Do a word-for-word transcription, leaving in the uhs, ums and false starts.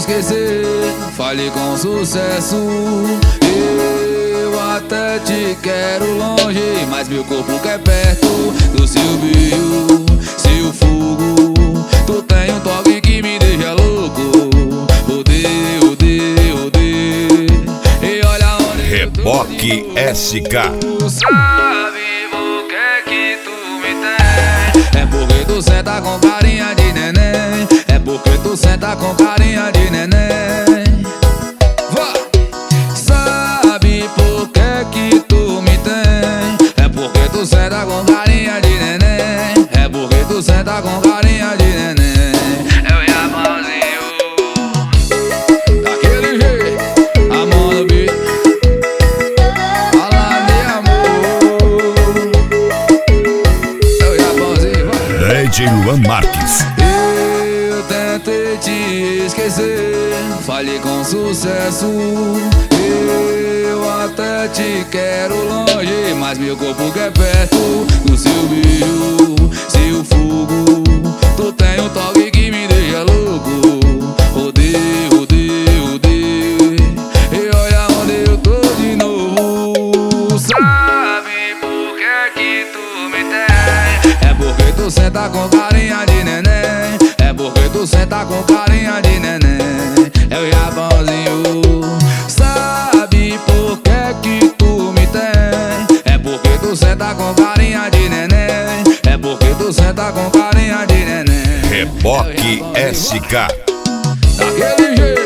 esquecer, fale com sucesso. Eu até te quero longe, mas meu corpo quer perto do seu beijo, seu fogo. Tu tem um toque que me deixa louco. Odeio, odeio, odeio. E olha onde Reboque S K. tu sabe por que que tu me tem. É porque tu senta com carinha de neném. É porque tu senta com carinha de neném. Vá! Sabe por que que tu me tem. É porque tu senta com carinha de neném. É porque tu senta com carinha de neném. Eu e a mãozinho daquele jeito, a mão no beat. Fala de amor. Eu e a mãozinho, vai. D J Luan Marques. Eu tentei te esquecer, falhei com sucesso. Eu até te quero longe, mas meu corpo quer perto do seu beijo, seu fogo. Tu tem um toque que me deixa louco. Odeio, odeio, odeio. E olha onde eu tô de novo. Sabe por que que tu me tem. É porque tu senta com carinha de neném. É porque tu senta com carinha de neném. É o Japãozinho. Sabe por que que tu me tem. É porque tu senta com carinha de neném. É porque tu senta com carinha de neném. Reboque S K. Daquele jeito.